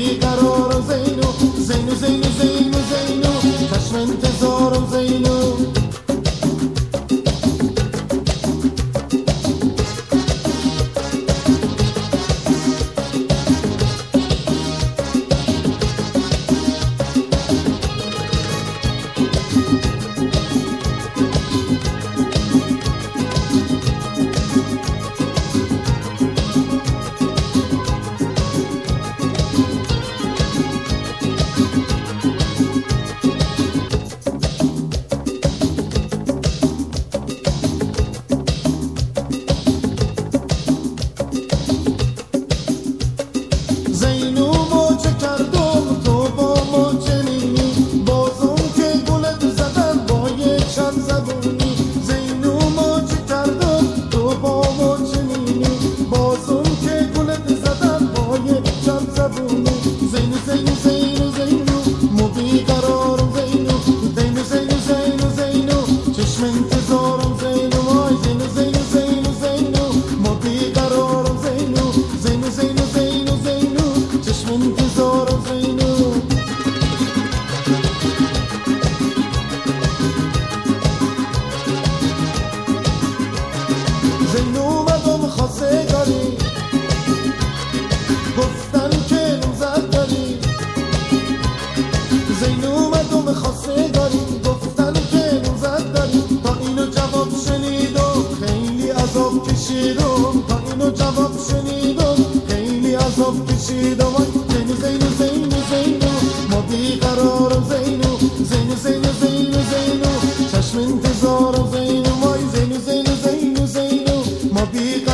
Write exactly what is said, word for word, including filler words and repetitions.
بیقرارم زینو زینو زینو زینو زینو چشم انتظارم زینو زینو موچه کردم تو با موچنینی بازم که گلت زدن با یک چند زبونی زینو موچه کردم تو با موچنینی بازم که گلت زدن با یک چند زبونی زینو زینو زینو زینو مو بیقرارم زینو زینو زینو زینو زینو چشم انتظارم زینو وای زینو زینو زینو زینو مو بیقرارم زینو زینو زینو زینو زینو چشم انتظارم زینو زینو اومدم خواستگاری گفتن که نمزد داری زینو اومدم خواستگاری گفتن که نمزد داری تا اینو جواب شنیدم خیلی عذاب کشیدم تا اینو جواب شنیدم خیلی عذاب کشیدم زینو زینو زینو زینو ما بیقرارم زینو زینو زینو زینو زینو چشم انتظارم زینو وای زینو زینو زینو زینو ما بیقرارم